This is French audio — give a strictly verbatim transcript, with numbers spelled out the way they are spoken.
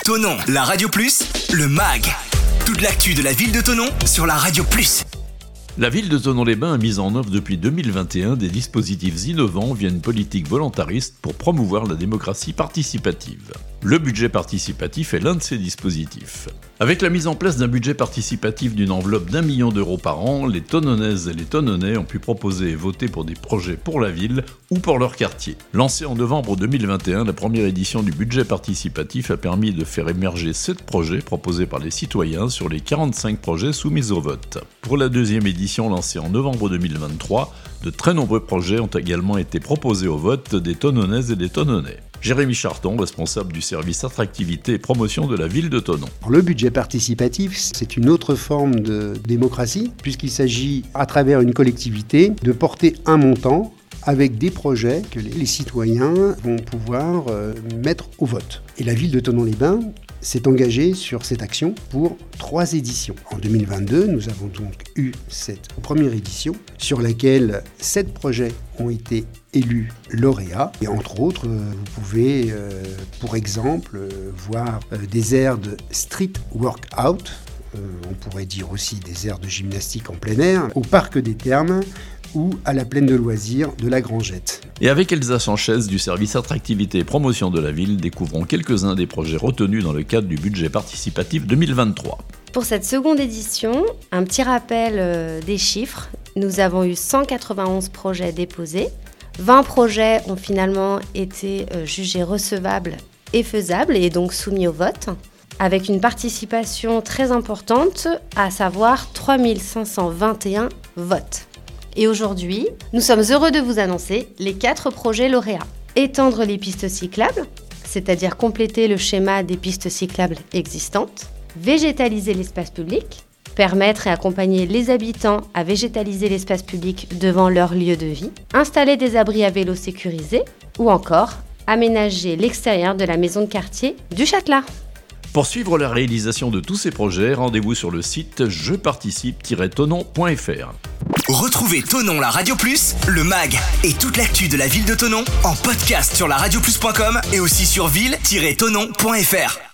Thonon, la Radio Plus, le M A G. Toute l'actu de la ville de Thonon sur la Radio Plus. La ville de Thonon-les-Bains a mis en œuvre depuis deux mille vingt et un des dispositifs innovants via une politique volontariste pour promouvoir la démocratie participative. Le budget participatif est l'un de ces dispositifs. Avec la mise en place d'un budget participatif d'une enveloppe d'un million d'euros par an, les Thononnaises et les Thononnais ont pu proposer et voter pour des projets pour la ville ou pour leur quartier. Lancée en novembre deux mille vingt et un, la première édition du budget participatif a permis de faire émerger sept projets proposés par les citoyens sur les quarante-cinq projets soumis au vote. Pour la deuxième édition lancée en novembre deux mille vingt-trois, de très nombreux projets ont également été proposés au vote des Thononnaises et des Thononnais. Jérémy Charton, responsable du service attractivité et promotion de la ville de Thonon. Le budget participatif, c'est une autre forme de démocratie, puisqu'il s'agit, à travers une collectivité, de porter un montant avec des projets que les citoyens vont pouvoir euh, mettre au vote. Et la ville de Thonon-les-Bains s'est engagée sur cette action pour trois éditions. En deux mille vingt-deux, nous avons donc eu cette première édition sur laquelle sept projets ont été élus lauréats. Et entre autres, vous pouvez, euh, pour exemple, euh, voir euh, des aires de street workout, euh, on pourrait dire aussi des aires de gymnastique en plein air, au Parc des Thermes, ou à la plaine de loisirs de la Grangette. Et avec Elsa Sanchez du service attractivité et promotion de la ville, découvrons quelques-uns des projets retenus dans le cadre du budget participatif deux mille vingt-trois. Pour cette seconde édition, un petit rappel euh, des chiffres. Nous avons eu cent quatre-vingt-onze projets déposés. vingt projets ont finalement été euh, jugés recevables et faisables et donc soumis au vote, avec une participation très importante, à savoir trois mille cinq cent vingt et un votes. Et aujourd'hui, nous sommes heureux de vous annoncer les quatre projets lauréats. Étendre les pistes cyclables, c'est-à-dire compléter le schéma des pistes cyclables existantes. Végétaliser l'espace public, permettre et accompagner les habitants à végétaliser l'espace public devant leur lieu de vie. Installer des abris à vélo sécurisés ou encore aménager l'extérieur de la maison de quartier du Châtelat. Pour suivre la réalisation de tous ces projets, rendez-vous sur le site je participe tiret thonon point f r. Retrouvez Thonon, la Radio Plus, le M A G et toute l'actu de la ville de Thonon en podcast sur la radio plus point com et aussi sur ville tiret thonon point f r.